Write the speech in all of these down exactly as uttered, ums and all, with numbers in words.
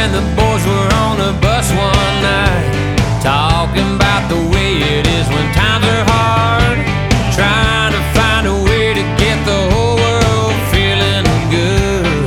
and the boys were on the bus one night, talking about the way it is when times are hard, trying to find a way to get the whole world feeling good.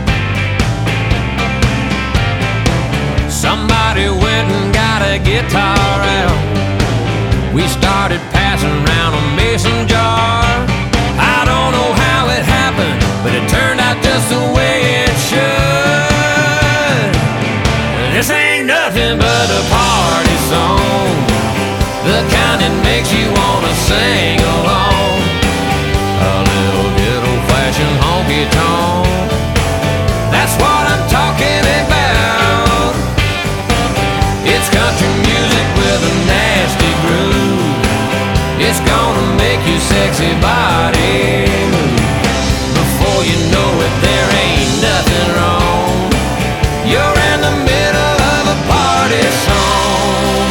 Somebody went and got a guitar out. We started passing around a mason jar. I don't know how it happened, but it turned out just the way it should. This ain't nothing but a party song, the kind that makes you wanna sing along. A little bit old-fashioned honky-tonk, that's what I'm talking about. It's country music with a nasty groove. It's gonna make your sexy body move. Before you know it, there ain't nothing wrong. You're in the middle of a party song.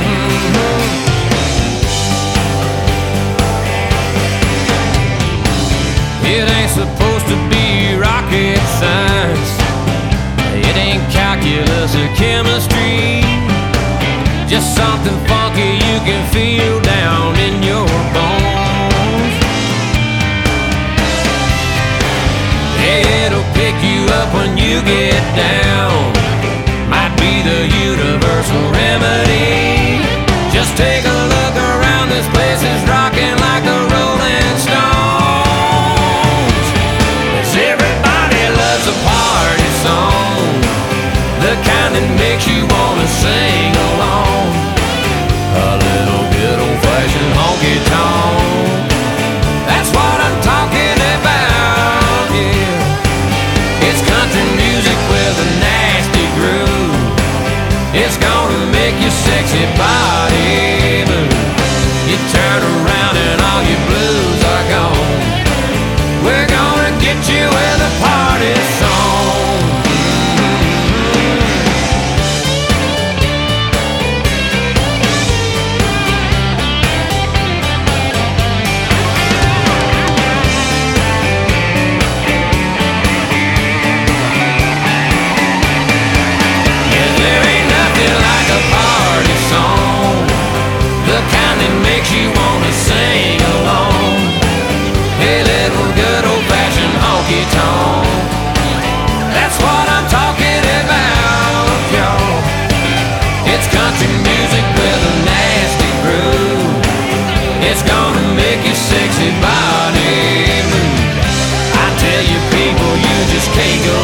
It ain't supposed to be rocket science. It ain't calculus or chemistry. Just something funky you can feel down in your bones. Hey, it'll pick you up when you get down. Might be the universal remedy. Just take a look around, this place is rocking like the Rolling Stones. 'Cause everybody loves a party song, the kind that makes you wanna sing along. A little bit old-fashioned honky-tonk, that's what I'm talking about, yeah. It's country music with a nasty groove. It's gonna make your sexy body move. You turn around and all your blues are gone. We're gonna get you with a party song. You wanna sing along. Hey, little good old-fashioned honky-tonk, that's what I'm talking about, y'all. It's country music with a nasty groove. It's gonna make your sexy body move. I tell you people, you just can't go